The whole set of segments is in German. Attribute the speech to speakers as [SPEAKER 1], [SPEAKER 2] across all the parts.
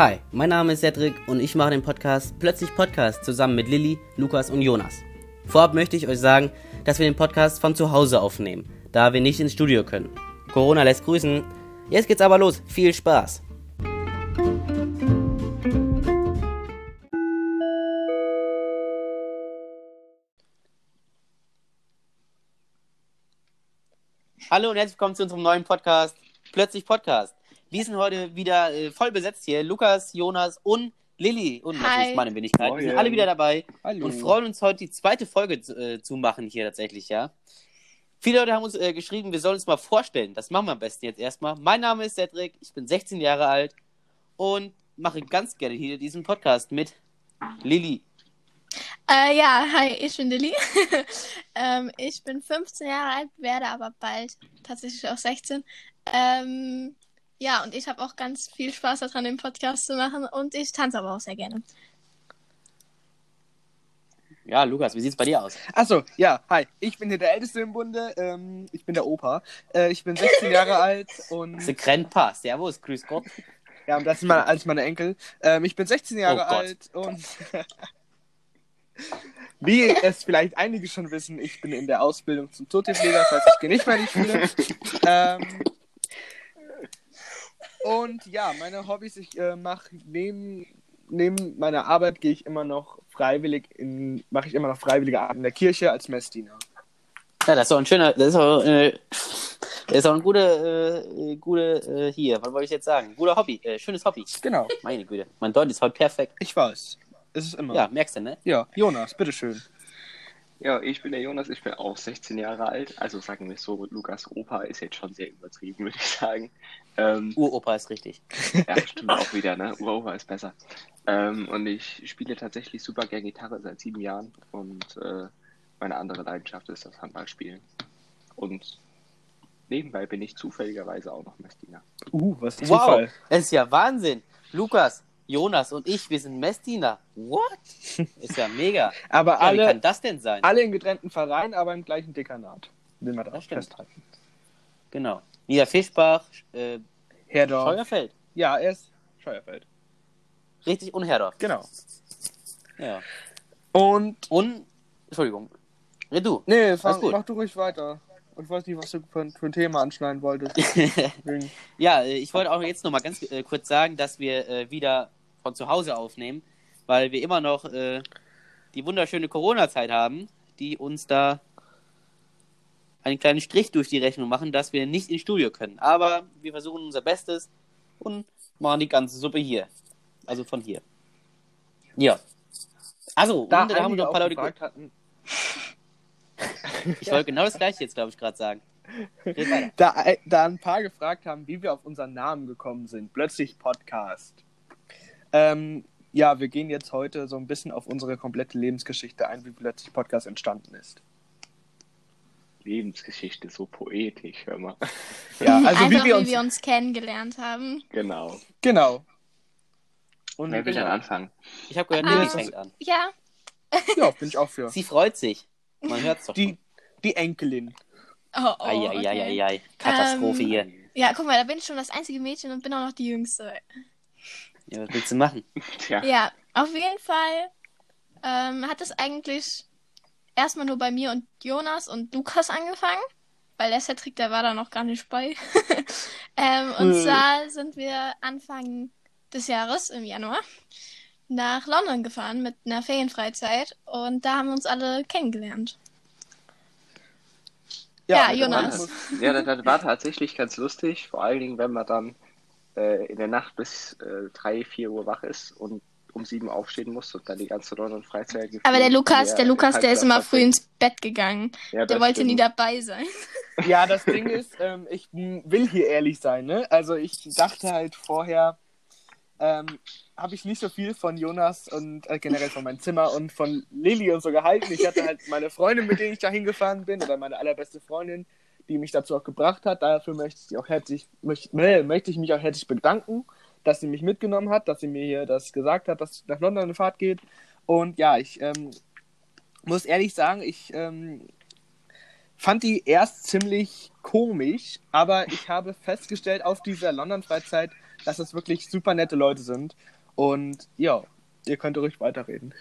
[SPEAKER 1] Hi, mein Name ist Cedric und ich mache den Podcast Plötzlich Podcast zusammen mit Lilly, Lukas und Jonas. Vorab möchte ich euch sagen, dass wir den Podcast von zu Hause aufnehmen, da wir nicht ins Studio können. Corona lässt grüßen. Jetzt geht's aber los. Viel Spaß! Hallo und herzlich willkommen zu unserem neuen Podcast Plötzlich Podcast. Wir sind heute wieder voll besetzt hier. Lukas, Jonas und Lilly und natürlich meine Wenigkeit. Wir sind alle wieder dabei.
[SPEAKER 2] Hallo.
[SPEAKER 1] Und freuen uns heute die zweite Folge zu machen hier tatsächlich, ja. Viele Leute haben uns geschrieben, wir sollen uns mal vorstellen. Das machen wir am besten jetzt erstmal. Mein Name ist Cedric, ich bin 16 Jahre alt und mache ganz gerne hier diesen Podcast mit Lilly.
[SPEAKER 3] Hi, ich bin Lilly. Ich bin 15 Jahre alt, werde aber bald tatsächlich auch 16. Und ich habe auch ganz viel Spaß daran, den Podcast zu machen und ich tanze aber auch sehr gerne.
[SPEAKER 1] Ja, Lukas, wie sieht's bei dir aus?
[SPEAKER 2] Achso, ja, hi. Ich bin hier der Älteste im Bunde. Ich bin der Opa. Ich bin 16 Jahre alt und...
[SPEAKER 1] Grandpa, servus, grüß Gott.
[SPEAKER 2] Ja, und das sind alles meine Enkel. Ich bin 16 Jahre alt und... Wie es vielleicht einige schon wissen, ich bin in der Ausbildung zum Totipfleger, das heißt, ich gehe nicht mehr in die Schule. Und ja, meine Hobbys, ich mache neben meiner Arbeit mache ich immer noch freiwillige Arbeit in der Kirche als Messdiener.
[SPEAKER 1] Ja, das ist doch ein schöner, das ist auch ein guter was wollte ich jetzt sagen? Guter Hobby, schönes Hobby.
[SPEAKER 2] Genau.
[SPEAKER 1] Meine Güte, mein Deutsch ist heute perfekt.
[SPEAKER 2] Ich weiß, ist es immer.
[SPEAKER 1] Ja, merkst du, ne?
[SPEAKER 2] Ja, Jonas, bitteschön.
[SPEAKER 4] Ja, ich bin der Jonas, ich bin auch 16 Jahre alt. Also sagen wir so, Lukas Opa ist jetzt schon sehr übertrieben, würde ich sagen.
[SPEAKER 1] Uropa ist richtig.
[SPEAKER 4] Ja, stimmt auch wieder, ne? Uropa ist besser. Und ich spiele tatsächlich super gerne Gitarre seit 7 Jahren. Und meine andere Leidenschaft ist das Handballspielen. Und nebenbei bin ich zufälligerweise auch noch Messdiener.
[SPEAKER 2] Was ein Zufall.
[SPEAKER 1] Wow, das ist ja Wahnsinn. Lukas, Jonas und ich, wir sind Messdiener. What? Ist ja mega.
[SPEAKER 2] Aber
[SPEAKER 1] Wie kann das denn sein?
[SPEAKER 2] Alle in getrennten Vereinen, aber im gleichen Dekanat. Will man das festhalten.
[SPEAKER 1] Genau. Niederfischbach,
[SPEAKER 2] Herdorf.
[SPEAKER 1] Scheuerfeld.
[SPEAKER 2] Ja, er ist Scheuerfeld.
[SPEAKER 1] Richtig, und Herdorf.
[SPEAKER 2] Genau.
[SPEAKER 1] Ja.
[SPEAKER 2] Und...
[SPEAKER 1] Entschuldigung. Red du.
[SPEAKER 2] Nee, mach du ruhig weiter. Ich weiß nicht, was du für ein Thema anschneiden wolltest.
[SPEAKER 1] Ja, ich wollte auch jetzt noch mal ganz kurz sagen, dass wir wieder von zu Hause aufnehmen, weil wir immer noch die wunderschöne Corona-Zeit haben, die uns da einen kleinen Strich durch die Rechnung machen, dass wir nicht ins Studio können. Aber wir versuchen unser Bestes und machen die ganze Suppe hier. Also von hier. Ja. Also,
[SPEAKER 2] da
[SPEAKER 1] haben wir noch ein paar Leute
[SPEAKER 2] gefragt hatten.
[SPEAKER 1] Ich wollte genau das Gleiche jetzt, glaube ich, gerade sagen. Red weiter.
[SPEAKER 2] Da ein paar gefragt haben, wie wir auf unseren Namen gekommen sind. Plötzlich Podcast. Wir gehen jetzt heute so ein bisschen auf unsere komplette Lebensgeschichte ein, wie plötzlich Podcast entstanden ist.
[SPEAKER 4] Lebensgeschichte, so poetisch, hör mal.
[SPEAKER 2] Ja, also
[SPEAKER 3] wie wir uns kennengelernt haben.
[SPEAKER 4] Genau.
[SPEAKER 2] Und
[SPEAKER 4] Wer will denn anfangen?
[SPEAKER 1] Ich habe gehört, Lilly fängt an.
[SPEAKER 3] Ja.
[SPEAKER 2] Ja, bin ich auch für.
[SPEAKER 1] Sie freut sich. Man hört's doch.
[SPEAKER 2] Die Enkelin.
[SPEAKER 3] Okay.
[SPEAKER 1] Eieieiei. Katastrophe hier.
[SPEAKER 3] Ja, guck mal, da bin ich schon das einzige Mädchen und bin auch noch die Jüngste.
[SPEAKER 1] Ja, was willst du machen?
[SPEAKER 4] Tja.
[SPEAKER 3] Ja, auf jeden Fall hat es eigentlich erstmal nur bei mir und Jonas und Lukas angefangen, weil der Cedric, der war da noch gar nicht bei. Und zwar sind wir Anfang des Jahres, im Januar, nach London gefahren mit einer Ferienfreizeit und da haben wir uns alle kennengelernt. Ja, Jonas.
[SPEAKER 4] Das war tatsächlich ganz lustig, vor allen Dingen, wenn man dann in der Nacht bis 3, 4 Uhr wach ist und um 7 aufstehen muss und dann die ganze London-Freizeit gefühlt.
[SPEAKER 3] Aber der Lukas, der ist immer früh ins Bett gegangen.
[SPEAKER 4] Ja,
[SPEAKER 3] der wollte nie dabei sein.
[SPEAKER 2] Ja, das Ding ist, ich will hier ehrlich sein, ne? Also ich dachte halt vorher, habe ich nicht so viel von Jonas und generell von meinem Zimmer und von Lilly und so gehalten. Ich hatte halt meine Freundin, mit denen ich da hingefahren bin, oder meine allerbeste Freundin, die mich dazu auch gebracht hat. Dafür möchte ich mich auch herzlich bedanken, dass sie mich mitgenommen hat, dass sie mir hier das gesagt hat, dass nach London eine Fahrt geht. Und ja, ich muss ehrlich sagen, ich fand die erst ziemlich komisch, aber ich habe festgestellt auf dieser London-Freizeit, dass es wirklich super nette Leute sind. Und ja, ihr könnt ruhig weiterreden.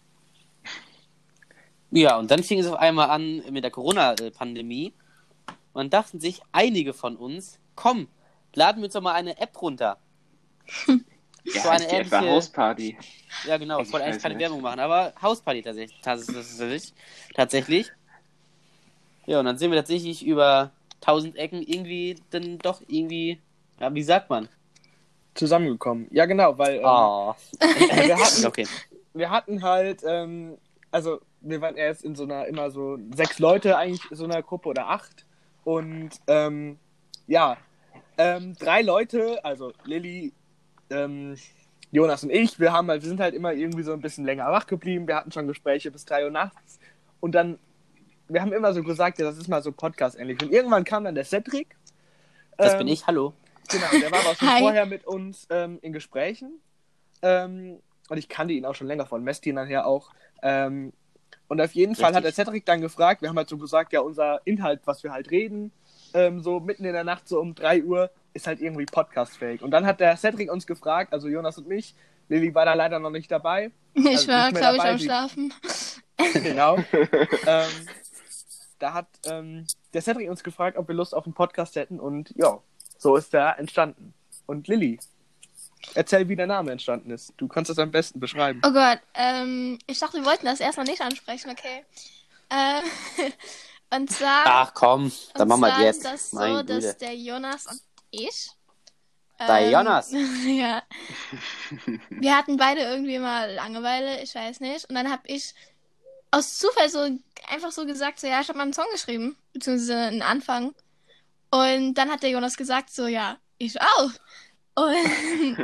[SPEAKER 1] Ja, und dann fing es auf einmal an mit der Corona-Pandemie. Und dann dachten sich einige von uns, komm, laden wir uns doch mal eine App runter.
[SPEAKER 4] Ja,
[SPEAKER 1] So eine
[SPEAKER 4] heißt die etwa
[SPEAKER 1] ähnliche-
[SPEAKER 4] Hausparty.
[SPEAKER 1] Ja, genau, ich wollte
[SPEAKER 4] Ich
[SPEAKER 1] eigentlich
[SPEAKER 4] weiß
[SPEAKER 1] keine
[SPEAKER 4] nicht.
[SPEAKER 1] Werbung machen, aber Hausparty tatsächlich. Ja, und dann sind wir tatsächlich über 1000 Ecken irgendwie dann doch irgendwie, ja, wie sagt man?
[SPEAKER 2] Zusammengekommen. Ja, genau, weil
[SPEAKER 1] Oh, okay.
[SPEAKER 2] wir hatten halt, also wir waren erst in so einer, immer so 6 Leute eigentlich, so einer Gruppe oder 8. Und ja, 3 Leute, also Lilly, Jonas und ich, wir sind halt immer irgendwie so ein bisschen länger wach geblieben. Wir hatten schon Gespräche bis 3 Uhr nachts. Und dann, wir haben immer so gesagt, ja, das ist mal so Podcast-ähnlich. Und irgendwann kam dann der Cedric.
[SPEAKER 1] Das bin ich, hallo.
[SPEAKER 2] Genau, der war aber auch schon
[SPEAKER 3] Hi.
[SPEAKER 2] vorher mit uns in Gesprächen. Und ich kannte ihn auch schon länger von Mesti nachher auch. Und auf jeden Fall hat der
[SPEAKER 1] Richtig.
[SPEAKER 2] Cedric dann gefragt, wir haben halt so gesagt, ja, unser Inhalt, was wir halt reden, so mitten in der Nacht, so um 3 Uhr, ist halt irgendwie podcastfähig. Und dann hat der Cedric uns gefragt, also Jonas und mich, Lilly war da leider noch nicht dabei.
[SPEAKER 3] Ich
[SPEAKER 2] Also
[SPEAKER 3] war,
[SPEAKER 2] nicht mehr
[SPEAKER 3] glaube ich,
[SPEAKER 2] dabei,
[SPEAKER 3] am
[SPEAKER 2] die-
[SPEAKER 3] Schlafen.
[SPEAKER 2] Genau. Da hat der Cedric uns gefragt, ob wir Lust auf einen Podcast hätten und ja, so ist der entstanden. Und Lilly, erzähl, wie der Name entstanden ist. Du kannst das am besten beschreiben.
[SPEAKER 3] Oh Gott, ich dachte, wir wollten das erstmal nicht ansprechen, okay. Und zwar,
[SPEAKER 1] Ach komm, dann
[SPEAKER 3] und
[SPEAKER 1] machen wir
[SPEAKER 3] zwar
[SPEAKER 1] jetzt.
[SPEAKER 3] ist das so,
[SPEAKER 1] Meine
[SPEAKER 3] dass
[SPEAKER 1] Güte.
[SPEAKER 3] der Jonas und ich.
[SPEAKER 1] Der Jonas.
[SPEAKER 3] Ja. Wir hatten beide irgendwie mal Langeweile, ich weiß nicht. Und dann habe ich aus Zufall so einfach so gesagt, so ja, ich habe mal einen Song geschrieben, beziehungsweise einen Anfang. Und dann hat der Jonas gesagt, so ja, ich auch. Und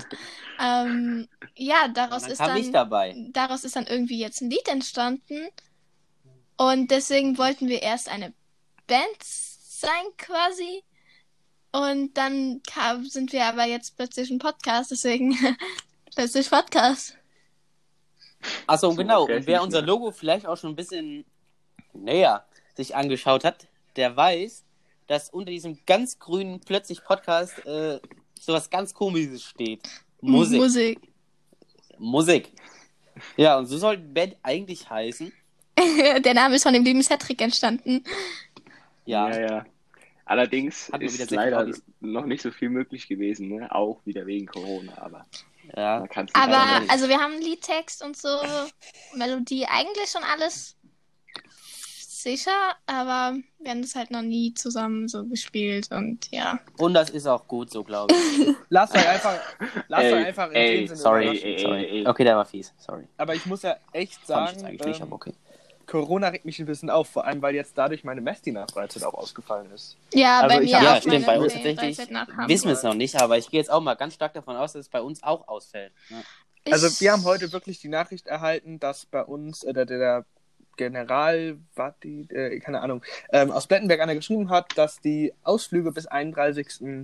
[SPEAKER 3] ja,
[SPEAKER 1] Und dann kam ich dabei.
[SPEAKER 3] daraus ist dann irgendwie jetzt ein Lied entstanden. Und deswegen wollten wir erst eine Band sein quasi. Und dann sind wir aber jetzt plötzlich ein Podcast, deswegen plötzlich Podcast.
[SPEAKER 1] Achso, und genau.
[SPEAKER 4] Okay,
[SPEAKER 1] Und wer
[SPEAKER 4] nicht
[SPEAKER 1] unser
[SPEAKER 4] mehr.
[SPEAKER 1] Logo vielleicht auch schon ein bisschen näher sich angeschaut hat, der weiß, dass unter diesem ganz grünen plötzlich Podcast sowas ganz Komisches steht. Musik. Musik. Ja, und so soll die Band eigentlich heißen.
[SPEAKER 3] Der Name ist von dem lieben Cedric entstanden.
[SPEAKER 1] Ja.
[SPEAKER 4] Ja. Allerdings
[SPEAKER 1] Hat man wieder
[SPEAKER 4] ist
[SPEAKER 1] sehr viel
[SPEAKER 4] leider
[SPEAKER 1] Hobbys.
[SPEAKER 4] noch nicht so viel möglich gewesen, ne? Auch wieder wegen Corona, aber
[SPEAKER 1] Ja.
[SPEAKER 4] man kann es nicht
[SPEAKER 3] Aber,
[SPEAKER 4] ändern.
[SPEAKER 3] also wir haben Liedtext und so, Melodie, eigentlich schon alles sicher, aber wir haben das halt noch nie zusammen so gespielt und ja.
[SPEAKER 1] Und das ist auch gut so, glaube ich.
[SPEAKER 2] Lasst euch einfach in
[SPEAKER 4] ey,
[SPEAKER 2] dem Sinne
[SPEAKER 1] Sorry,
[SPEAKER 2] überraschen.
[SPEAKER 1] sorry. Okay, der war fies. Sorry.
[SPEAKER 2] Aber ich muss ja echt
[SPEAKER 1] Fand ich
[SPEAKER 2] sagen,
[SPEAKER 1] jetzt eigentlich nicht, aber okay.
[SPEAKER 2] Corona regt mich ein bisschen auf, vor allem weil jetzt dadurch meine Messdiener-Freizeit auch ausgefallen ist.
[SPEAKER 3] Ja,
[SPEAKER 2] Also
[SPEAKER 3] bei
[SPEAKER 2] ich
[SPEAKER 3] mir
[SPEAKER 2] hab-
[SPEAKER 1] Ja,
[SPEAKER 3] auch.
[SPEAKER 1] stimmt,
[SPEAKER 3] meine
[SPEAKER 1] bei uns
[SPEAKER 3] Freizeit
[SPEAKER 1] tatsächlich
[SPEAKER 3] nach Hamburg.
[SPEAKER 1] wissen wir es noch nicht, aber ich gehe jetzt auch mal ganz stark davon aus, dass es bei uns auch ausfällt. Ja.
[SPEAKER 2] Also wir haben heute wirklich die Nachricht erhalten, dass bei uns der General, keine Ahnung, aus Plettenberg einer geschrieben hat, dass die Ausflüge bis 31.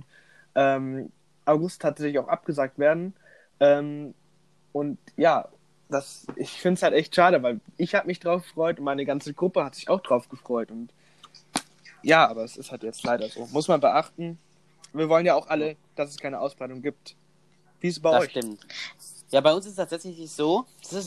[SPEAKER 2] August tatsächlich auch abgesagt werden. Und ja, ich finde es halt echt schade, weil ich habe mich drauf gefreut und meine ganze Gruppe hat sich auch drauf gefreut. Und ja, aber es ist halt jetzt leider so. Muss man beachten. Wir wollen ja auch alle, dass es keine Ausbreitung gibt. Wie ist es bei
[SPEAKER 1] Das
[SPEAKER 2] euch?
[SPEAKER 1] stimmt. Ja, bei uns ist es tatsächlich so,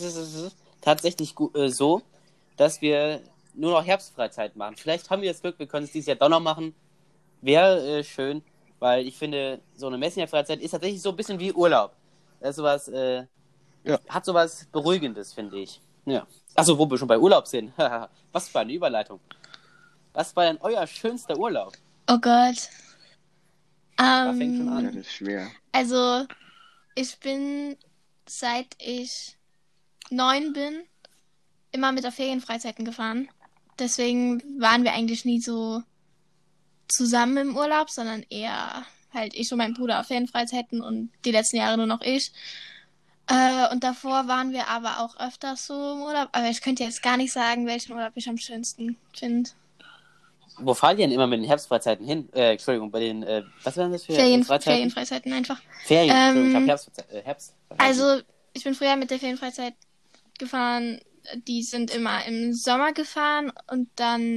[SPEAKER 1] so, dass wir nur noch Herbstfreizeit machen. Vielleicht haben wir das Glück, wir können es dieses Jahr doch noch machen. Wäre schön, weil ich finde, so eine Messdiener-Freizeit ist tatsächlich so ein bisschen wie Urlaub. Das ist sowas, hat sowas Beruhigendes, finde ich. Ja. Achso, wo wir schon bei Urlaub sind. Was für eine Überleitung. Was war denn euer schönster Urlaub?
[SPEAKER 3] Oh Gott.
[SPEAKER 1] Da fängt schon
[SPEAKER 4] Ja,
[SPEAKER 1] an.
[SPEAKER 4] das ist schwer.
[SPEAKER 3] Also, ich bin, seit ich 9 bin, immer mit auf Ferienfreizeiten gefahren. Deswegen waren wir eigentlich nie so zusammen im Urlaub, sondern eher halt ich und mein Bruder auf Ferienfreizeiten und die letzten Jahre nur noch ich. Und davor waren wir aber auch öfters so im Urlaub. Aber ich könnte jetzt gar nicht sagen, welchen Urlaub ich am schönsten finde.
[SPEAKER 1] Wo fahrt ihr denn immer mit den Herbstfreizeiten hin? Entschuldigung, bei den, was waren das für Freizeiten?
[SPEAKER 3] Ferienfreizeiten einfach.
[SPEAKER 1] Entschuldigung, ich habe Herbst.
[SPEAKER 3] Also, ich bin früher mit der Ferienfreizeit gefahren. Die sind immer im Sommer gefahren und dann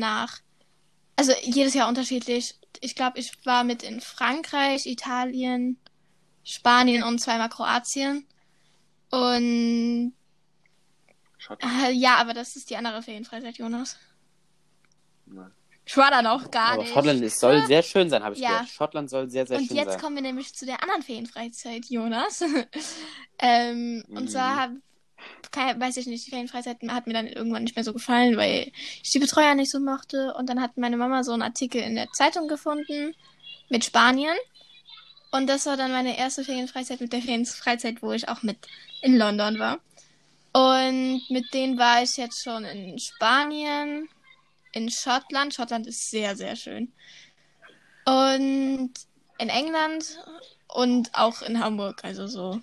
[SPEAKER 3] also jedes Jahr unterschiedlich. Ich glaube, ich war mit in Frankreich, Italien Spanien und zweimal Kroatien. Und
[SPEAKER 4] Schottland.
[SPEAKER 3] ja, aber das ist die andere Ferienfreizeit, Jonas.
[SPEAKER 4] Nein.
[SPEAKER 3] Ich war da noch gar
[SPEAKER 1] Aber
[SPEAKER 3] nicht.
[SPEAKER 1] Schottland soll sehr schön sein, habe ich
[SPEAKER 3] Ja.
[SPEAKER 1] gehört. Schottland soll sehr, sehr
[SPEAKER 3] Und
[SPEAKER 1] schön
[SPEAKER 3] jetzt
[SPEAKER 1] sein.
[SPEAKER 3] kommen wir nämlich zu der anderen Ferienfreizeit, Jonas. Und zwar weiß ich nicht, die Ferienfreizeit hat mir dann irgendwann nicht mehr so gefallen, weil ich die Betreuer nicht so mochte. Und dann hat meine Mama so einen Artikel in der Zeitung gefunden mit Spanien. Und das war dann meine erste Ferienfreizeit mit der Ferienfreizeit, wo ich auch mit in London war. Und mit denen war ich jetzt schon in Spanien, in Schottland. Schottland ist sehr, sehr schön. Und in England und auch in Hamburg, also so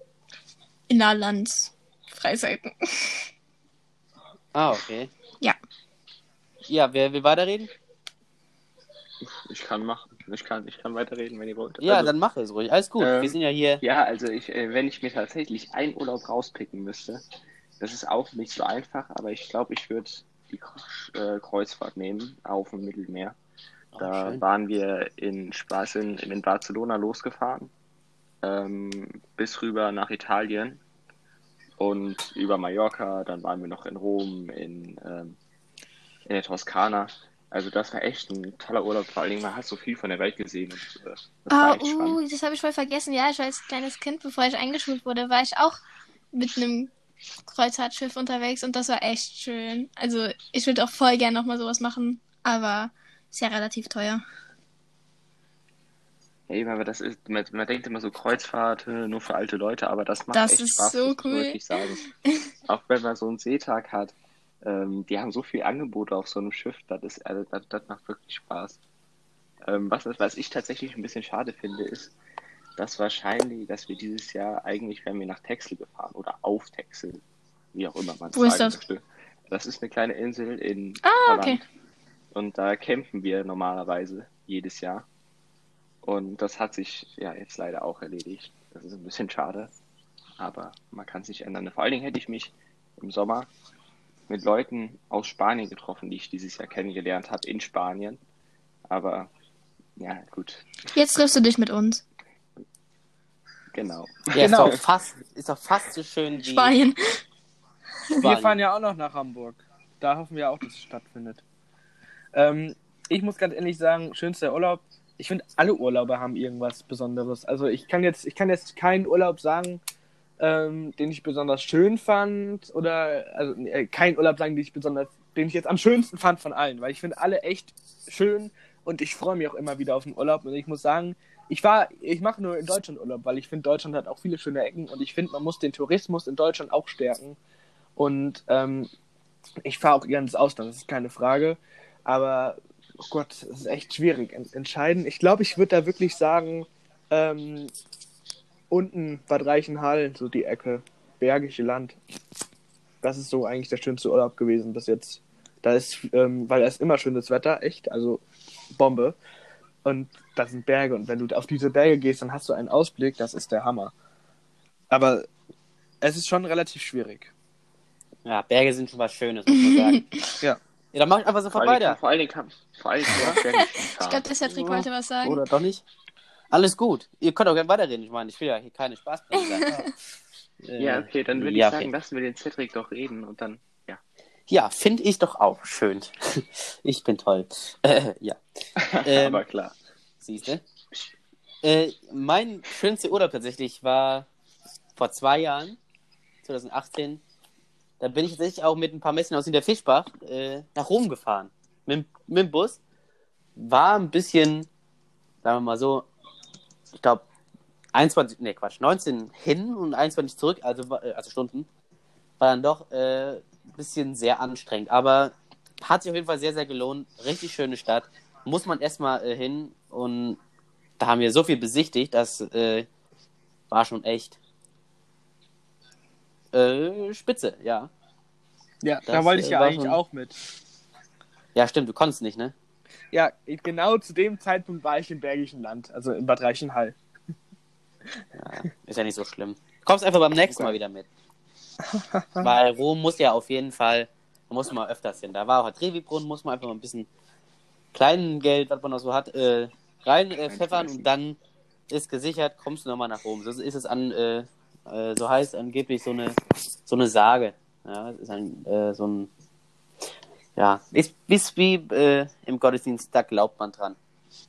[SPEAKER 3] Innerlandsfreizeiten.
[SPEAKER 1] Ah, okay.
[SPEAKER 3] Ja.
[SPEAKER 1] Ja, wer will weiterreden?
[SPEAKER 4] Ich kann weiterreden, wenn ihr wollt.
[SPEAKER 1] Ja,
[SPEAKER 4] Also,
[SPEAKER 1] dann mach es ruhig. Alles gut. Wir sind ja hier.
[SPEAKER 4] Ja, also wenn ich mir tatsächlich einen Urlaub rauspicken müsste, das ist auch nicht so einfach, aber ich glaube, ich würde die Kreuzfahrt nehmen auf dem Mittelmeer. Da
[SPEAKER 1] schön.
[SPEAKER 4] waren wir in Barcelona losgefahren, bis rüber nach Italien und über Mallorca, dann waren wir noch in Rom, in der Toskana. Also das war echt ein toller Urlaub, vor allen Dingen, man hat so viel von der Welt gesehen und das war echt spannend.
[SPEAKER 3] Das habe ich voll vergessen. Ja, ich war als kleines Kind, bevor ich eingeschult wurde, war ich auch mit einem Kreuzfahrtschiff unterwegs und das war echt schön. Also ich würde auch voll gerne nochmal sowas machen, aber ist ja relativ teuer.
[SPEAKER 4] Ja, eben, aber das ist, man denkt immer so Kreuzfahrt nur für alte Leute, aber das macht
[SPEAKER 3] Das
[SPEAKER 4] echt
[SPEAKER 3] ist
[SPEAKER 4] Spaß,
[SPEAKER 3] so
[SPEAKER 4] muss man
[SPEAKER 3] cool.
[SPEAKER 4] wirklich sagen. Auch wenn man so einen Seetag hat, die haben so viel Angebote auf so einem Schiff, das macht wirklich Spaß. Was ich tatsächlich ein bisschen schade finde, ist, dass wir dieses Jahr eigentlich wären wir nach Texel gefahren oder auf Texel, wie auch immer man es
[SPEAKER 3] Wo ist
[SPEAKER 4] sagen
[SPEAKER 3] das?
[SPEAKER 4] möchte. Das ist eine kleine Insel in
[SPEAKER 3] Ah,
[SPEAKER 4] Holland
[SPEAKER 3] okay.
[SPEAKER 4] und da campen wir normalerweise jedes Jahr. Und das hat sich ja jetzt leider auch erledigt. Das ist ein bisschen schade, aber man kann es nicht ändern. Vor allen Dingen hätte ich mich im Sommer mit Leuten aus Spanien getroffen, die ich dieses Jahr kennengelernt habe in Spanien. Aber ja, gut,
[SPEAKER 3] Jetzt triffst du dich mit uns.
[SPEAKER 4] genau.
[SPEAKER 1] Ja,
[SPEAKER 2] Genau.
[SPEAKER 1] ist doch fast so schön wie
[SPEAKER 3] Spanien.
[SPEAKER 2] Wir
[SPEAKER 1] Spanien.
[SPEAKER 2] fahren ja auch noch nach Hamburg. Da hoffen wir auch, dass es stattfindet. Ich muss ganz ehrlich sagen, schönster Urlaub. Ich finde, alle Urlaube haben irgendwas Besonderes. Also ich kann jetzt keinen Urlaub sagen, den ich besonders schön fand. Oder keinen Urlaub sagen, den ich jetzt am schönsten fand von allen. Weil ich finde alle echt schön und ich freue mich auch immer wieder auf den Urlaub. Und ich muss sagen, ich mache nur in Deutschland Urlaub, weil ich finde, Deutschland hat auch viele schöne Ecken und ich finde, man muss den Tourismus in Deutschland auch stärken. Und ich fahre auch gerne ins Ausland, das ist keine Frage. Aber, oh Gott, das ist echt schwierig. Entscheiden. Ich glaube, ich würde da wirklich sagen, unten Bad Reichenhall, so die Ecke, Bergische Land. Das ist so eigentlich der schönste Urlaub gewesen bis jetzt. Da ist, weil da ist immer schönes Wetter, echt, also Bombe. Und da sind Berge und wenn du auf diese Berge gehst, dann hast du einen Ausblick, das ist der Hammer. Aber es ist schon relativ schwierig.
[SPEAKER 1] Ja, Berge sind schon was Schönes, muss man sagen.
[SPEAKER 2] Ja.
[SPEAKER 1] Ja, dann mach ich einfach so vorbei da.
[SPEAKER 4] Vor allen Dingen kann man Berge
[SPEAKER 3] Ich
[SPEAKER 4] fahren.
[SPEAKER 3] glaube, der Cedric wollte was sagen.
[SPEAKER 1] Oder doch nicht? Alles gut. Ihr könnt auch gerne weiterreden. Ich meine, ich will ja hier keine Spaßbremse sein.
[SPEAKER 4] Ja, okay, dann würde ich
[SPEAKER 1] ja,
[SPEAKER 4] sagen, lassen wir den Cedric doch reden und dann, ja.
[SPEAKER 1] Ja, finde ich doch auch schön. Ich bin toll. Ja.
[SPEAKER 4] Aber klar.
[SPEAKER 1] Siehst du? Mein schönster Urlaub tatsächlich war vor 2 Jahren, 2018. Da bin ich tatsächlich auch mit ein paar Mädchen aus Hinterfischbach nach Rom gefahren. Mit dem Bus. War ein bisschen, sagen wir mal so, ich glaube 19 hin und 21 zurück, also Stunden. War dann doch ein bisschen sehr anstrengend. Aber hat sich auf jeden Fall sehr, sehr gelohnt. Richtig schöne Stadt. Muss man erstmal hin und da haben wir so viel besichtigt, das war schon echt spitze, ja.
[SPEAKER 2] Ja, da
[SPEAKER 1] Das,
[SPEAKER 2] wollte ich ja
[SPEAKER 1] war
[SPEAKER 2] eigentlich
[SPEAKER 1] schon-
[SPEAKER 2] auch mit.
[SPEAKER 1] Ja, stimmt, du konntest nicht, ne?
[SPEAKER 2] Ja, genau zu dem Zeitpunkt war ich im Bergischen Land, also in Bad Reichenhall.
[SPEAKER 1] Ja, ist ja nicht so schlimm. Du kommst einfach beim nächsten Mal wieder mit. Weil Rom muss ja auf jeden Fall, da muss man öfters hin. Da war auch der Trevi-Brunnen, muss man einfach mal ein bisschen Kleingeld, was man noch so hat, rein pfeffern und dann ist gesichert, kommst du nochmal nach oben. So ist es so heißt angeblich so eine Sage. Ja, es ist so ein, ja, ist wie im Gottesdienst, da glaubt man dran.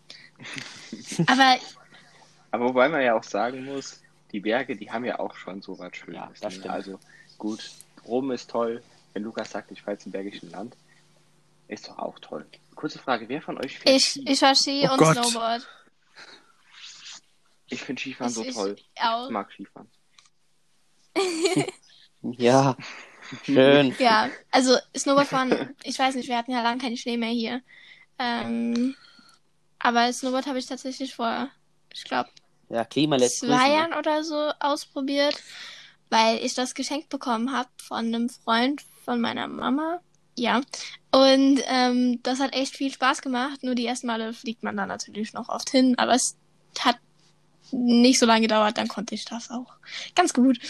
[SPEAKER 3] Aber
[SPEAKER 4] wobei man ja auch sagen muss, die Berge, die haben ja auch schon so was Schönes.
[SPEAKER 1] Ja, das stimmt.
[SPEAKER 4] Also gut, Rom ist toll. Wenn Lukas sagt, ich fahre jetzt im Bergischen Land, ist doch auch toll. Kurze Frage, wer von euch fährt Ski?
[SPEAKER 3] ich fahre Ski
[SPEAKER 2] Oh
[SPEAKER 3] und
[SPEAKER 2] Gott.
[SPEAKER 3] Snowboard.
[SPEAKER 4] Ich finde Skifahren so toll.
[SPEAKER 3] auch.
[SPEAKER 4] Ich mag Skifahren.
[SPEAKER 1] Ja, schön.
[SPEAKER 3] Ja, also Snowboardfahren, ich weiß nicht, wir hatten ja lange keinen Schnee mehr hier. Aber Snowboard habe ich tatsächlich vor, ich glaube,
[SPEAKER 1] Ja, Klima lässt
[SPEAKER 3] 2 Jahren oder so ausprobiert, weil ich das geschenkt bekommen habe von einem Freund von meiner Mama. Ja. Und das hat echt viel Spaß gemacht. Nur die ersten Male fliegt man da natürlich noch oft hin, aber es hat nicht so lange gedauert, dann konnte ich das auch ganz gut.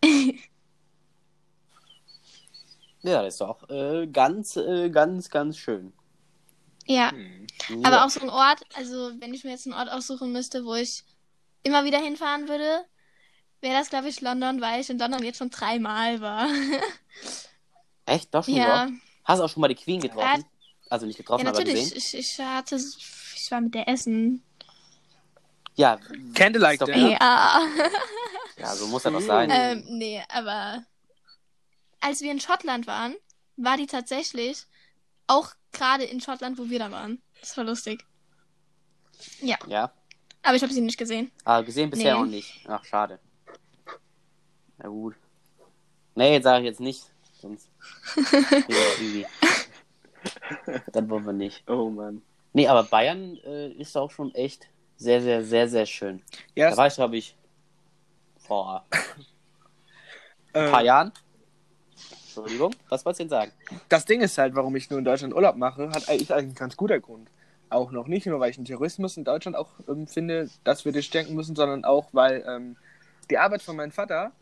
[SPEAKER 1] Ja, das ist doch ganz, ganz schön.
[SPEAKER 3] Ja.
[SPEAKER 1] Ja.
[SPEAKER 3] Aber auch so ein Ort, also wenn ich mir jetzt einen Ort aussuchen müsste, wo ich immer wieder hinfahren würde, wäre das, glaube ich, London, weil ich in London jetzt schon 3-mal war.
[SPEAKER 1] Echt? Doch schon
[SPEAKER 3] Ja.
[SPEAKER 1] so? Hast du auch schon mal die Queen getroffen? Also nicht getroffen,
[SPEAKER 3] Ja,
[SPEAKER 1] aber
[SPEAKER 3] natürlich.
[SPEAKER 1] gesehen?
[SPEAKER 3] Ich war mit der Essen.
[SPEAKER 1] Ja,
[SPEAKER 2] Candlelight
[SPEAKER 1] ist doch
[SPEAKER 2] Dinner.
[SPEAKER 1] gut.
[SPEAKER 3] Ja.
[SPEAKER 1] Ja, so muss das doch sein.
[SPEAKER 3] Nee, aber als wir in Schottland waren, war die tatsächlich auch gerade in Schottland, wo wir da waren. Das war lustig. Ja,
[SPEAKER 1] Ja,
[SPEAKER 3] aber ich habe sie nicht gesehen.
[SPEAKER 1] aber gesehen bisher
[SPEAKER 3] Nee.
[SPEAKER 1] noch nicht. Ach, schade. Na gut. Nee, jetzt sage ich jetzt nicht, sonst wieder easy. Dann wollen wir nicht.
[SPEAKER 4] Oh Mann.
[SPEAKER 1] Nee, aber Bayern ist auch schon echt sehr, sehr, sehr, sehr schön.
[SPEAKER 2] Ja,
[SPEAKER 1] Da war ich, glaube ich, vor ein
[SPEAKER 2] äh,
[SPEAKER 1] paar Jahren. Entschuldigung, was wolltest du denn sagen?
[SPEAKER 2] das Ding ist halt, warum ich nur in Deutschland Urlaub mache, ist eigentlich ein ganz guter Grund. Auch noch nicht nur, weil ich den Tourismus in Deutschland auch finde, dass wir das denken müssen, sondern auch, weil die Arbeit von meinem Vater,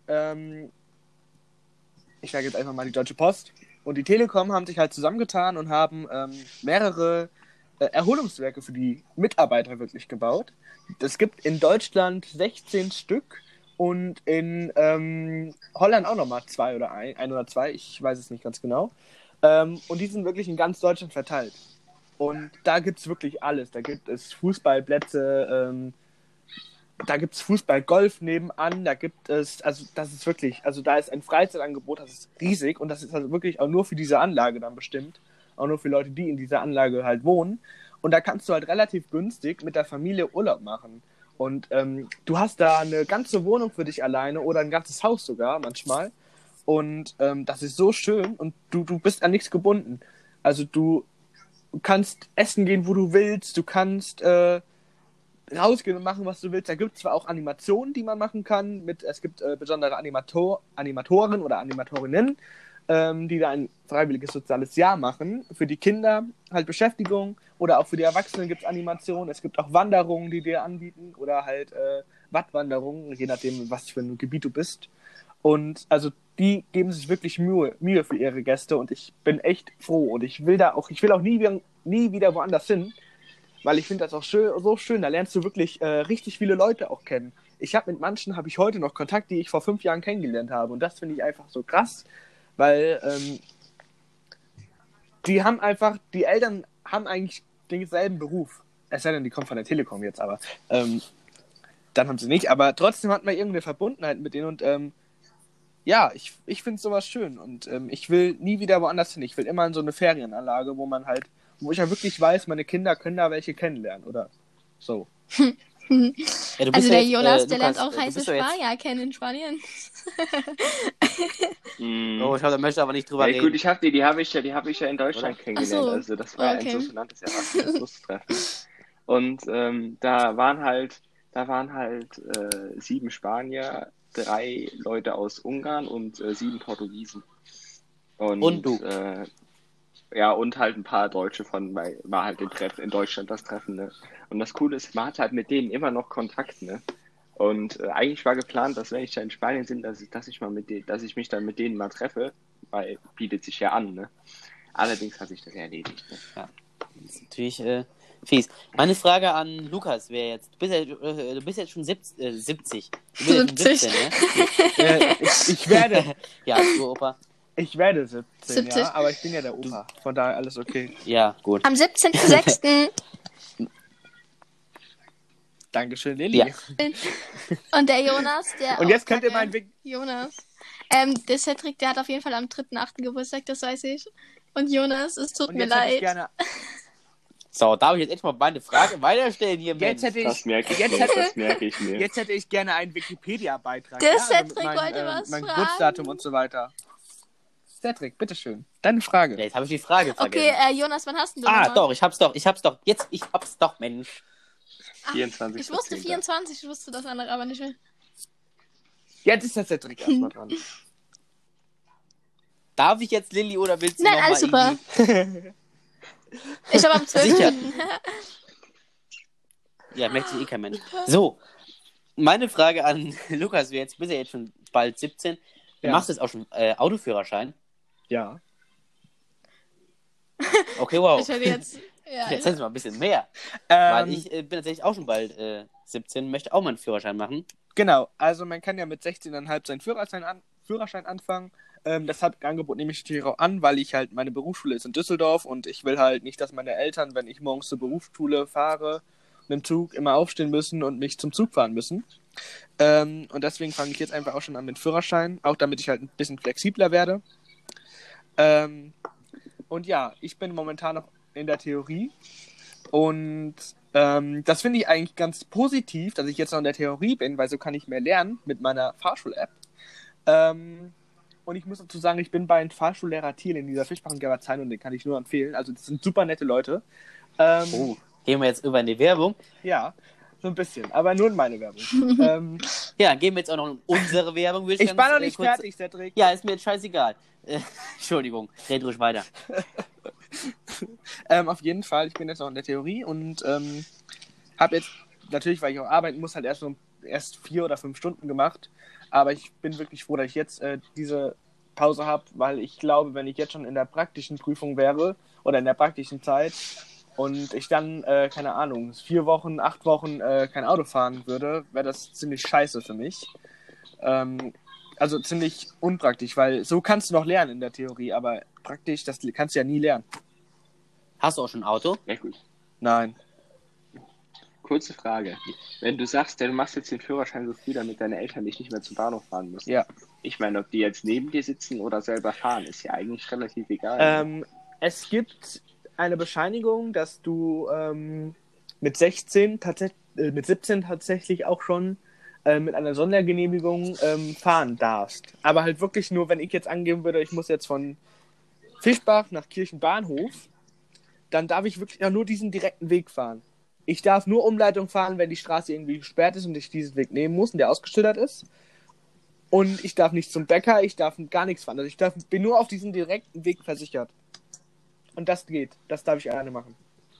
[SPEAKER 2] ich sage jetzt einfach mal die Deutsche Post und die Telekom haben sich halt zusammengetan und haben mehrere Erholungswerke für die Mitarbeiter wirklich gebaut. Es gibt in Deutschland 16 Stück und in Holland auch nochmal 2 oder ein oder 2, ich weiß es nicht ganz genau. Und die sind wirklich in ganz Deutschland verteilt. Und da gibt es wirklich alles. Da gibt es Fußballplätze, da gibt es Fußball-Golf nebenan, da gibt es, also das ist wirklich, also da ist ein Freizeitangebot, das ist riesig und das ist also wirklich auch nur für diese Anlage dann bestimmt. Auch nur für Leute, die in dieser Anlage halt wohnen. Und da kannst du halt relativ günstig mit der Familie Urlaub machen. Und du hast da eine ganze Wohnung für dich alleine oder ein ganzes Haus sogar manchmal. Und das ist so schön und du bist an nichts gebunden. Also du kannst essen gehen, wo du willst, du kannst rausgehen und machen, was du willst. Da gibt es zwar auch Animationen, die man machen kann. Es gibt besondere Animatoren oder Animatorinnen, die da ein freiwilliges soziales Jahr machen. Für die Kinder halt Beschäftigung oder auch für die Erwachsenen gibt es Animationen. Es gibt auch Wanderungen, die dir anbieten oder halt Wattwanderungen, je nachdem, was für ein Gebiet du bist. Und also die geben sich wirklich Mühe für ihre Gäste und ich bin echt froh und ich will auch nie wieder woanders hin, weil ich finde das auch so schön. Da lernst du wirklich richtig viele Leute auch kennen. Mit manchen habe ich heute noch Kontakt, die ich vor 5 Jahren kennengelernt habe und das finde ich einfach so krass, weil die Eltern haben eigentlich denselben Beruf. Es sei denn, die kommen von der Telekom jetzt, aber dann haben sie nicht. Aber trotzdem hat man irgendeine Verbundenheit mit denen und ja, ich finde sowas schön und ich will nie wieder woanders hin. Ich will immer in so eine Ferienanlage, wo ich ja wirklich weiß, meine Kinder können da welche kennenlernen oder so.
[SPEAKER 1] Ja, du bist
[SPEAKER 3] Also
[SPEAKER 1] ja
[SPEAKER 3] der
[SPEAKER 1] jetzt,
[SPEAKER 3] Jonas, der
[SPEAKER 1] Lukas,
[SPEAKER 3] lernt auch
[SPEAKER 1] du
[SPEAKER 3] heiße
[SPEAKER 1] bist ja jetzt-
[SPEAKER 3] Spanier kennen in Spanien.
[SPEAKER 1] Oh, ich glaube, da möchte aber nicht drüber
[SPEAKER 4] Ja,
[SPEAKER 1] reden.
[SPEAKER 4] gut, die habe ich ja in Deutschland
[SPEAKER 1] Oder?
[SPEAKER 4] kennengelernt.
[SPEAKER 3] Ach so.
[SPEAKER 4] Also das war ja
[SPEAKER 3] Okay.
[SPEAKER 4] ein sogenanntes Erasmus-Treffen. Und da waren halt 7 Spanier, 3 Leute aus Ungarn und 7 Portugiesen.
[SPEAKER 1] Und du.
[SPEAKER 4] Ja, und halt ein paar Deutsche war halt in Deutschland das Treffen, ne? Und das Coole ist, man hat halt mit denen immer noch Kontakt, ne? Und eigentlich war geplant, dass wenn ich da in Spanien bin, dass ich mich dann mit denen mal treffe, weil bietet sich ja an, ne? Allerdings hat sich das ja erledigt, ne?
[SPEAKER 1] Das ist natürlich Fies. Meine Frage an Lukas wäre jetzt, du bist jetzt schon 70. Du bist jetzt schon 17, ne?
[SPEAKER 2] Ich werde
[SPEAKER 1] Ja, du Opa.
[SPEAKER 2] 17,
[SPEAKER 3] 70.
[SPEAKER 2] ja, aber ich bin ja der Opa. Von daher alles okay.
[SPEAKER 1] Ja, gut.
[SPEAKER 3] Am 17.06.
[SPEAKER 2] Dankeschön, Lilly.
[SPEAKER 1] Ja.
[SPEAKER 3] Und der Jonas, der.
[SPEAKER 2] Und jetzt könnt ihr meinen Weg.
[SPEAKER 3] Jonas. Der Cedric, der hat auf jeden Fall am 3.8. Geburtstag, das weiß ich. Und Jonas, es tut
[SPEAKER 2] Und
[SPEAKER 3] mir
[SPEAKER 2] jetzt hätte ich
[SPEAKER 3] leid.
[SPEAKER 2] gerne.
[SPEAKER 1] So, darf ich jetzt echt mal meine Frage weiterstellen hier, Mensch?
[SPEAKER 2] Jetzt hätte ich.
[SPEAKER 4] Das merke ich
[SPEAKER 2] Jetzt
[SPEAKER 4] mir.
[SPEAKER 2] hätte,
[SPEAKER 4] Das merke ich mir.
[SPEAKER 2] jetzt hätte ich gerne einen Wikipedia-Beitrag.
[SPEAKER 3] Der
[SPEAKER 2] ja?
[SPEAKER 3] Cedric
[SPEAKER 2] mit
[SPEAKER 3] wollte was
[SPEAKER 2] mein
[SPEAKER 3] fragen.
[SPEAKER 2] Geburtsdatum und so weiter. Cedric, bitteschön. Deine Frage.
[SPEAKER 1] Ja, jetzt habe ich die Frage vergessen.
[SPEAKER 3] Okay, Jonas, wann hast du
[SPEAKER 1] Ah,
[SPEAKER 3] nochmal?
[SPEAKER 1] doch, ich hab's doch. Jetzt, ich hab's doch, Mensch.
[SPEAKER 4] 24.
[SPEAKER 3] Ich wusste 24, ich wusste das andere aber nicht mehr.
[SPEAKER 2] Jetzt ist der Cedric erstmal dran.
[SPEAKER 1] Darf ich jetzt Lilly oder willst du
[SPEAKER 3] Nein,
[SPEAKER 1] noch mal
[SPEAKER 3] alles super.
[SPEAKER 1] irgendwie...
[SPEAKER 3] Ich habe am 12.
[SPEAKER 1] Sicher. Ja, merkt sich eh kein Mensch. So, meine Frage an Lukas, du bist ja jetzt schon bald 17. Du
[SPEAKER 2] Ja.
[SPEAKER 1] machst jetzt auch schon Autoführerschein.
[SPEAKER 2] Ja.
[SPEAKER 1] Okay, wow.
[SPEAKER 3] Ich hätte jetzt. Ja,
[SPEAKER 1] Jetzt sind wir mal ein bisschen mehr. Weil
[SPEAKER 2] Ähm,
[SPEAKER 1] ich bin tatsächlich auch schon bald 17, möchte auch mal einen Führerschein machen.
[SPEAKER 2] Genau, also man kann ja mit 16,5 seinen Führerschein anfangen. Das Angebot nehme ich natürlich auch an, weil ich halt, meine Berufsschule ist in Düsseldorf und ich will halt nicht, dass meine Eltern, wenn ich morgens zur Berufsschule fahre, mit dem Zug immer aufstehen müssen und mich zum Zug fahren müssen. Und deswegen fange ich jetzt einfach auch schon an mit Führerschein, auch damit ich halt ein bisschen flexibler werde. Und ja, ich bin momentan noch in der Theorie und das finde ich eigentlich ganz positiv, dass ich jetzt noch in der Theorie bin, weil so kann ich mehr lernen mit meiner Fahrschul-App. Und ich muss dazu sagen, ich bin bei einem Fahrschullehrer Thiel in dieser Fischbach und Gerbertsheim und den kann ich nur empfehlen. Also das sind super nette Leute.
[SPEAKER 1] Gehen wir jetzt über in die Werbung.
[SPEAKER 2] Ja, so ein bisschen, aber nur in meine Werbung.
[SPEAKER 1] Ja, gehen wir jetzt auch noch in unsere Werbung. Will
[SPEAKER 2] Ich war noch nicht fertig, Cedric.
[SPEAKER 1] Ja, ist mir jetzt scheißegal. Entschuldigung, red ruhig weiter.
[SPEAKER 2] Auf jeden Fall, ich bin jetzt noch in der Theorie und habe jetzt, natürlich, weil ich auch arbeiten muss, halt erst 4 oder 5 Stunden gemacht. Aber ich bin wirklich froh, dass ich jetzt diese Pause habe, weil ich glaube, wenn ich jetzt schon in der praktischen Prüfung wäre oder in der praktischen Zeit und ich dann, keine Ahnung, 4 Wochen, 8 Wochen kein Auto fahren würde, wäre das ziemlich scheiße für mich. Also ziemlich unpraktisch, weil so kannst du noch lernen in der Theorie, aber praktisch, das kannst du ja nie lernen.
[SPEAKER 1] Hast du auch schon ein Auto?
[SPEAKER 4] Ja, gut.
[SPEAKER 2] Nein.
[SPEAKER 4] Kurze Frage. Wenn du sagst, du machst jetzt den Führerschein so früh, damit deine Eltern dich nicht mehr zum Bahnhof fahren müssen.
[SPEAKER 2] Ja.
[SPEAKER 4] Ich meine, ob die jetzt neben dir sitzen oder selber fahren, ist ja eigentlich relativ egal.
[SPEAKER 2] Es gibt eine Bescheinigung, dass du mit 17 tatsächlich auch schon mit einer Sondergenehmigung fahren darfst. Aber halt wirklich nur, wenn ich jetzt angeben würde, ich muss jetzt von Fischbach nach Kirchenbahnhof, dann darf ich wirklich nur diesen direkten Weg fahren. Ich darf nur Umleitung fahren, wenn die Straße irgendwie gesperrt ist und ich diesen Weg nehmen muss und der ausgeschildert ist. Und ich darf nicht zum Bäcker, ich darf gar nichts fahren. Also bin nur auf diesen direkten Weg versichert. Und das geht. Das darf ich alleine machen.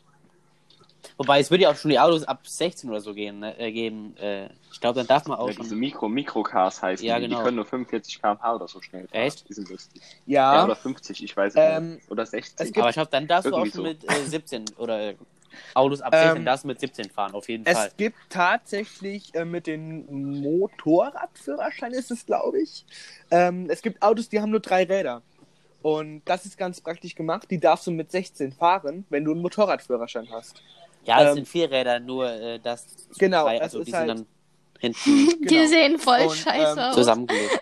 [SPEAKER 1] Wobei, es würde ja auch schon die Autos ab 16 oder so geben. Ich glaube, dann darf man auch
[SPEAKER 4] Ja,
[SPEAKER 1] schon...
[SPEAKER 4] diese Mikrocars heißen
[SPEAKER 1] Ja,
[SPEAKER 4] die.
[SPEAKER 1] genau.
[SPEAKER 4] Die können nur 45 km/h oder so schnell fahren.
[SPEAKER 1] Echt?
[SPEAKER 4] Die sind lustig.
[SPEAKER 2] Ja.
[SPEAKER 4] Ja, oder 50, ich weiß es nicht. Oder 60.
[SPEAKER 1] Aber ich glaube, dann darfst du auch
[SPEAKER 4] Irgendwie
[SPEAKER 1] schon mit 17 oder Autos ab 16 darfst du mit 17 fahren, auf jeden Fall.
[SPEAKER 2] Es gibt tatsächlich mit den Motorradführerschein ist es, glaube ich. Es gibt Autos, die haben nur 3 Räder. Und das ist ganz praktisch gemacht. Die darfst du mit 16 fahren, wenn du einen Motorradführerschein hast.
[SPEAKER 1] Ja, es sind 4 Räder, nur das...
[SPEAKER 2] Genau,
[SPEAKER 1] drei,
[SPEAKER 2] es
[SPEAKER 1] also
[SPEAKER 2] ist
[SPEAKER 1] die
[SPEAKER 2] halt-
[SPEAKER 1] sind dann hinten
[SPEAKER 3] Die
[SPEAKER 2] Genau.
[SPEAKER 3] sehen voll
[SPEAKER 2] Und,
[SPEAKER 3] scheiße aus.
[SPEAKER 1] zusammengelegt.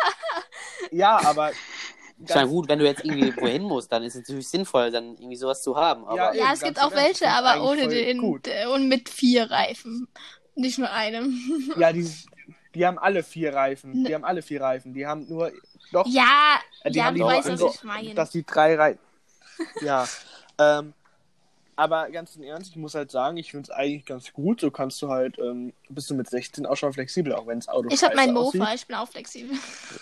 [SPEAKER 2] Ja, aber
[SPEAKER 1] Ich meine, gut, wenn du jetzt irgendwie wohin musst, dann ist es natürlich sinnvoll, dann irgendwie sowas zu haben. Aber
[SPEAKER 2] Ja,
[SPEAKER 3] Ja, es
[SPEAKER 2] ganz
[SPEAKER 3] gibt auch
[SPEAKER 2] im Ernst,
[SPEAKER 3] welche,
[SPEAKER 2] das ist
[SPEAKER 3] aber
[SPEAKER 2] eigentlich
[SPEAKER 3] ohne
[SPEAKER 2] voll
[SPEAKER 3] den
[SPEAKER 2] gut.
[SPEAKER 3] und mit 4 Reifen. Nicht nur einem.
[SPEAKER 2] Ja, die haben alle 4 Reifen. Die haben alle 4 Reifen. Die haben nur... Doch,
[SPEAKER 3] Ja,
[SPEAKER 2] die
[SPEAKER 3] ja,
[SPEAKER 2] haben
[SPEAKER 3] du
[SPEAKER 2] die
[SPEAKER 3] weißt,
[SPEAKER 2] nur
[SPEAKER 3] was ich meine.
[SPEAKER 2] dass die 3 Reifen... Ja. Aber ganz im Ernst, ich muss halt sagen, ich finde es eigentlich ganz gut. So kannst du halt, bist du mit 16 auch schon flexibel, auch wenn das Auto
[SPEAKER 3] Ich habe mein
[SPEAKER 2] scheiße
[SPEAKER 3] Mofa, ich bin auch flexibel.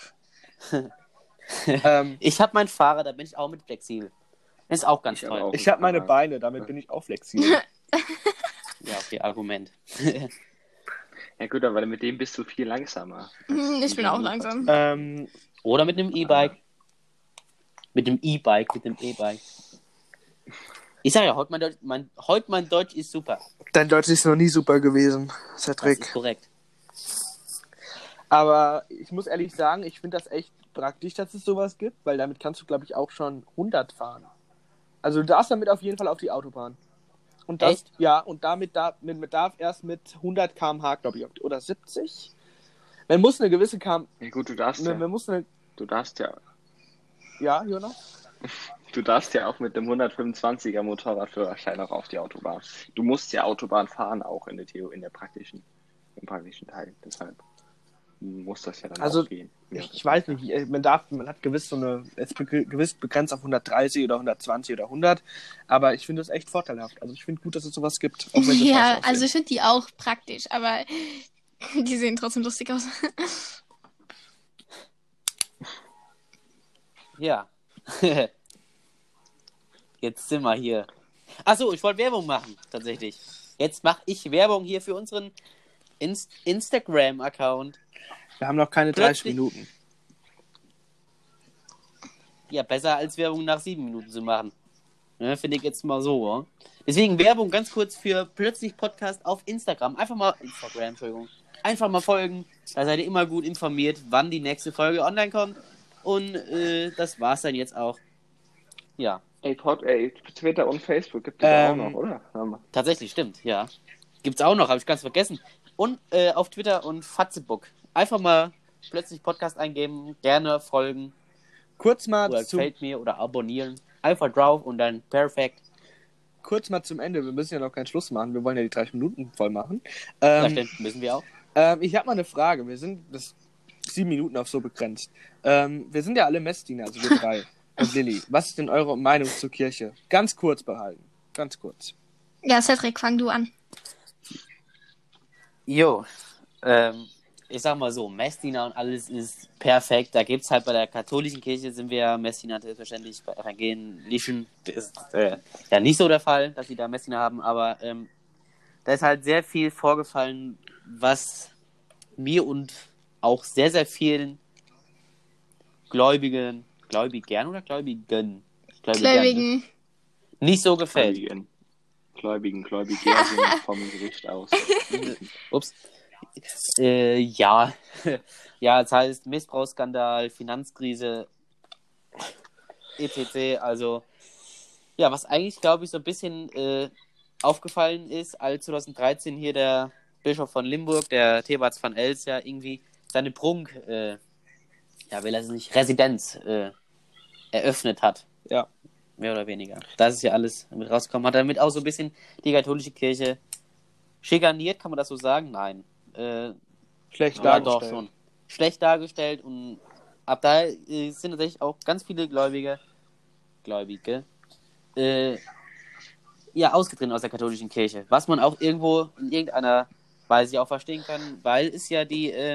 [SPEAKER 2] aussieht.
[SPEAKER 1] ich habe mein Fahrrad, da bin ich auch mit flexibel. Das ist auch ganz
[SPEAKER 4] Ich aber
[SPEAKER 1] toll.
[SPEAKER 4] auch.
[SPEAKER 2] Ich habe meine Beine, damit bin ich auch flexibel.
[SPEAKER 1] Ja, okay, Argument.
[SPEAKER 4] Ja gut, aber mit dem bist du viel langsamer.
[SPEAKER 3] Ich bin auch langsam.
[SPEAKER 1] Oder mit einem E-Bike. Mit dem E-Bike. Ich sag ja, heute mein Deutsch ist super.
[SPEAKER 2] Dein Deutsch ist noch nie super gewesen,
[SPEAKER 1] Das
[SPEAKER 2] Cedric.
[SPEAKER 1] ist korrekt.
[SPEAKER 2] Aber ich muss ehrlich sagen, ich finde das echt praktisch, dass es sowas gibt, weil damit kannst du, glaube ich, auch schon 100 fahren. Also du darfst damit auf jeden Fall auf die Autobahn. Und das,
[SPEAKER 1] Echt?
[SPEAKER 2] ja, und man darf erst mit 100 km/h, glaube ich, oder 70. Man muss eine gewisse
[SPEAKER 4] Ja gut, du darfst
[SPEAKER 2] Ja, Jonas?
[SPEAKER 4] ja auch mit dem 125er Motorradführerschein auch auf die Autobahn. Du musst ja Autobahn fahren, auch in der Theorie, im praktischen Teil. Deshalb muss das ja dann
[SPEAKER 2] Also,
[SPEAKER 4] auch gehen. Ja,
[SPEAKER 2] Ich weiß nicht, man hat gewiss gewiss begrenzt auf 130 oder 120 oder 100, aber ich finde es echt vorteilhaft. Also ich finde gut, dass es sowas gibt. Auch wenn sie
[SPEAKER 3] Ja,
[SPEAKER 2] scheiße
[SPEAKER 3] also
[SPEAKER 2] aussehen.
[SPEAKER 3] ich finde die auch praktisch, aber die sehen trotzdem lustig aus.
[SPEAKER 1] Ja. Jetzt sind wir hier. Achso, ich wollte Werbung machen, tatsächlich. Jetzt mache ich Werbung hier für unseren Instagram-Account.
[SPEAKER 2] Wir haben noch keine 30
[SPEAKER 1] Plötzlich-
[SPEAKER 2] Minuten.
[SPEAKER 1] Ja, besser als Werbung nach 7 Minuten zu machen. Ne, finde ich jetzt mal so. Ja? Deswegen Werbung ganz kurz für Plötzlich Podcast auf Instagram. Einfach mal folgen. Da seid ihr immer gut informiert, wann die nächste Folge online kommt. Und das war's dann jetzt auch. Ja,
[SPEAKER 4] Twitter und Facebook gibt es auch noch, oder?
[SPEAKER 1] tatsächlich, stimmt, ja. Gibt's auch noch, habe ich ganz vergessen. Und auf Twitter und Fatzebook. Einfach mal Plötzlich Podcast eingeben, gerne folgen.
[SPEAKER 2] Kurz mal
[SPEAKER 1] Oder gefällt mir oder abonnieren. Einfach drauf und dann perfekt.
[SPEAKER 2] zum Ende. Wir müssen ja noch keinen Schluss machen. Wir wollen ja die 30 Minuten voll machen.
[SPEAKER 1] Ja, stimmt, müssen wir auch.
[SPEAKER 2] Ich habe mal eine Frage. Wir sind bis 7 Minuten auf so begrenzt. Wir sind ja alle Messdiener, also wir drei. Und Lilly, was ist denn eure Meinung zur Kirche? Ganz kurz behalten. Ganz kurz.
[SPEAKER 3] Ja, Cedric, fang du an.
[SPEAKER 1] Jo, ich sag mal so, Messdiener und alles ist perfekt. Da gibt's halt bei der katholischen Kirche sind wir ja Messdiener selbstverständlich, bei evangelischen ist ja nicht so der Fall, dass sie da Messdiener haben, aber da ist halt sehr viel vorgefallen, was mir und auch sehr, sehr vielen Gläubigen
[SPEAKER 3] Gläubigen.
[SPEAKER 1] nicht so gefällt.
[SPEAKER 4] Gläubigen vom Gericht aus.
[SPEAKER 1] Ups. Ja. Ja, das heißt Missbrauchsskandal, Finanzkrise, etc. Also, ja, was eigentlich, glaube ich, so ein bisschen aufgefallen ist, als 2013 hier der Bischof von Limburg, der Thebats van Els, ja irgendwie seine Residenz eröffnet hat.
[SPEAKER 2] Ja.
[SPEAKER 1] Mehr oder weniger. Das ist ja alles mit rausgekommen. Hat damit auch so ein bisschen die katholische Kirche schikaniert, kann man das so sagen? Nein.
[SPEAKER 2] Schlecht
[SPEAKER 1] Ja,
[SPEAKER 2] dargestellt.
[SPEAKER 1] doch schon. Schlecht dargestellt und ab da sind tatsächlich auch ganz viele Gläubige ausgetreten aus der katholischen Kirche. Was man auch irgendwo in irgendeiner Weise auch verstehen kann, weil es ja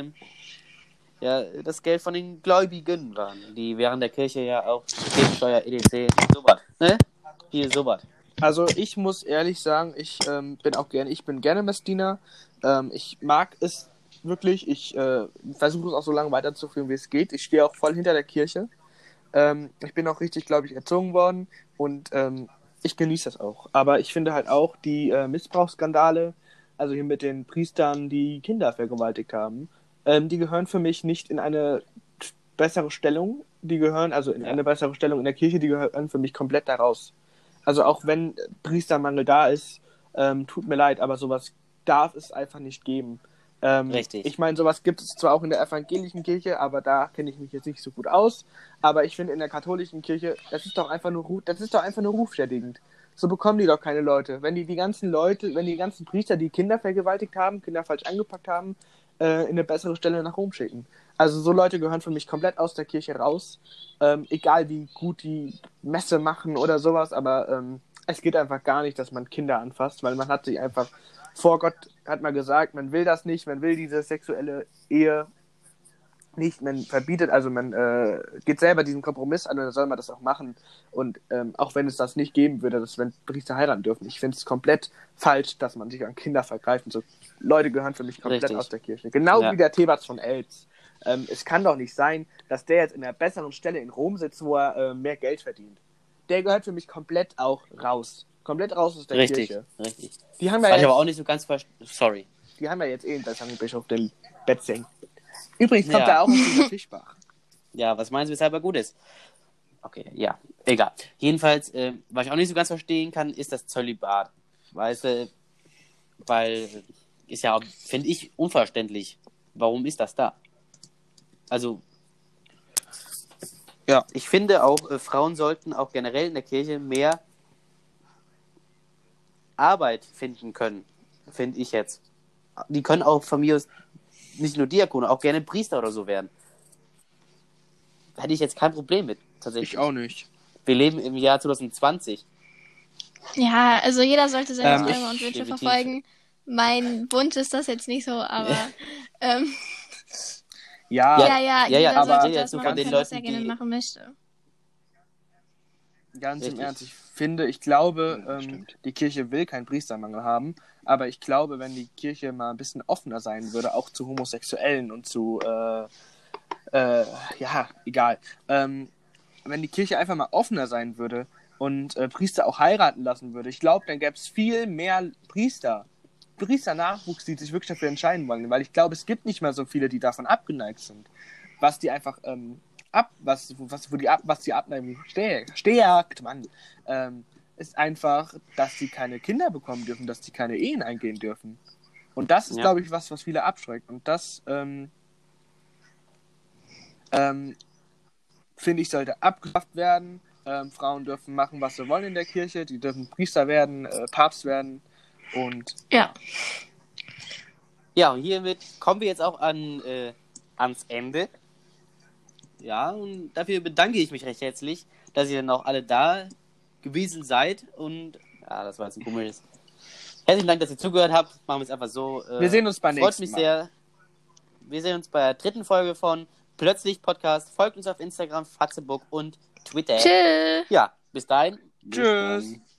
[SPEAKER 1] das Geld von den Gläubigen waren, die während der Kirche ja auch Kirchensteuer, EDC, sowas, ne? Hier, sowas.
[SPEAKER 2] Also ich muss ehrlich sagen, ich bin gerne Messdiener. Ich mag es wirklich. Ich versuche es auch so lange weiterzuführen, wie es geht. Ich stehe auch voll hinter der Kirche. Ich bin auch richtig, glaube ich, erzogen worden und ich genieße das auch. Aber ich finde halt auch die Missbrauchsskandale, also hier mit den Priestern, die Kinder vergewaltigt haben, die gehören für mich nicht in eine bessere Stellung. Die gehören also in eine bessere Stellung in der Kirche, die gehören für mich komplett da raus. Also auch wenn Priestermangel da ist, tut mir leid, aber sowas darf es einfach nicht geben.
[SPEAKER 1] Richtig.
[SPEAKER 2] Ich meine, sowas gibt es zwar auch in der evangelischen Kirche, aber da kenne ich mich jetzt nicht so gut aus. Aber ich finde in der katholischen Kirche, das ist doch einfach nur rufschädigend. So bekommen die doch keine Leute. Wenn die ganzen Priester, die Kinder vergewaltigt haben, Kinder falsch angepackt haben, in eine bessere Stelle nach Rom schicken. Also so Leute gehören für mich komplett aus der Kirche raus. Egal wie gut die Messe machen oder sowas, aber es geht einfach gar nicht, dass man Kinder anfasst, weil man hat sich einfach vor Gott hat man gesagt, man will das nicht, man will diese sexuelle Ehe nicht, man verbietet, also man geht selber diesen Kompromiss an und dann soll man das auch machen. Und auch wenn es das nicht geben würde, dass wenn Priester heiraten dürfen, ich finde es komplett falsch, dass man sich an Kinder vergreift. Und so Leute gehören für mich komplett
[SPEAKER 1] Richtig.
[SPEAKER 2] aus der Kirche. Genau wie der Thebats von Els. Es kann doch nicht sein, dass der jetzt in einer besseren Stelle in Rom sitzt, wo er mehr Geld verdient. Der gehört für mich komplett auch raus. Komplett raus aus der
[SPEAKER 1] Richtig,
[SPEAKER 2] Kirche.
[SPEAKER 1] richtig.
[SPEAKER 2] Die haben
[SPEAKER 1] Was
[SPEAKER 2] ja
[SPEAKER 1] ich aber
[SPEAKER 2] jetzt,
[SPEAKER 1] auch nicht so ganz sorry.
[SPEAKER 2] die haben ja jetzt einen Bischof, den Betzing. Übrigens kommt
[SPEAKER 1] Ja.
[SPEAKER 2] er auch aus dieser Fischbach.
[SPEAKER 1] Ja, was meinst du, weshalb er gut ist? Okay, ja, egal. Jedenfalls, was ich auch nicht so ganz verstehen kann, ist das Zölibat. Weißt du, weil ist ja, finde ich, unverständlich. Warum ist das da? Also,
[SPEAKER 2] Ja.
[SPEAKER 1] ich finde auch, Frauen sollten auch generell in der Kirche mehr Arbeit finden können, finde ich jetzt. Die können auch von mir aus nicht nur Diakone, auch gerne Priester oder so werden. Hätte ich jetzt kein Problem mit, tatsächlich.
[SPEAKER 2] Ich auch nicht.
[SPEAKER 1] Wir leben im Jahr 2020.
[SPEAKER 3] Ja, also jeder sollte seine Träume und Wünsche
[SPEAKER 1] definitiv.
[SPEAKER 3] verfolgen. Mein Wunsch ist das jetzt nicht so, aber
[SPEAKER 2] Ja,
[SPEAKER 3] jeder
[SPEAKER 2] aber
[SPEAKER 3] sollte
[SPEAKER 2] rede
[SPEAKER 3] das
[SPEAKER 1] jetzt nur
[SPEAKER 3] machen
[SPEAKER 1] von den
[SPEAKER 3] können, was er
[SPEAKER 1] Leuten,
[SPEAKER 3] gerne
[SPEAKER 1] die-
[SPEAKER 3] machen möchte.
[SPEAKER 2] ganz im
[SPEAKER 1] Richtig.
[SPEAKER 2] Ernst. Ich glaube,
[SPEAKER 4] Ja, stimmt.
[SPEAKER 2] die Kirche will keinen Priestermangel haben. Aber ich glaube, wenn die Kirche mal ein bisschen offener sein würde, auch zu Homosexuellen und zu, ja, egal. Wenn die Kirche einfach mal offener sein würde und Priester auch heiraten lassen würde, ich glaube, dann gäbe es viel mehr Priesternachwuchs, die sich wirklich dafür entscheiden wollen. Weil ich glaube, es gibt nicht mehr so viele, die davon abgeneigt sind. Was die einfach was die Abneigung stärkt, Mann, ist einfach, dass sie keine Kinder bekommen dürfen, dass sie keine Ehen eingehen dürfen. Und das ist,
[SPEAKER 1] Ja.
[SPEAKER 2] glaube ich, was viele abschreckt. Und das, finde ich, sollte abgeschafft werden. Frauen dürfen machen, was sie wollen in der Kirche. Die dürfen Priester werden, Papst werden. Und
[SPEAKER 3] Ja.
[SPEAKER 1] Ja, und hiermit kommen wir jetzt auch ans Ende. Ja, und dafür bedanke ich mich recht herzlich, dass ihr dann auch alle da gewesen seid. Und ja, das war jetzt ein komisches. Herzlichen Dank, dass ihr zugehört habt. Machen wir es einfach so.
[SPEAKER 2] wir sehen uns beim
[SPEAKER 1] Freut
[SPEAKER 2] nächsten
[SPEAKER 1] mich
[SPEAKER 2] Mal.
[SPEAKER 1] sehr. Wir sehen uns bei der 3. Folge von Plötzlich Podcast. Folgt uns auf Instagram, Facebook und Twitter.
[SPEAKER 3] Tschüss.
[SPEAKER 1] Ja, bis dahin.
[SPEAKER 2] Tschüss.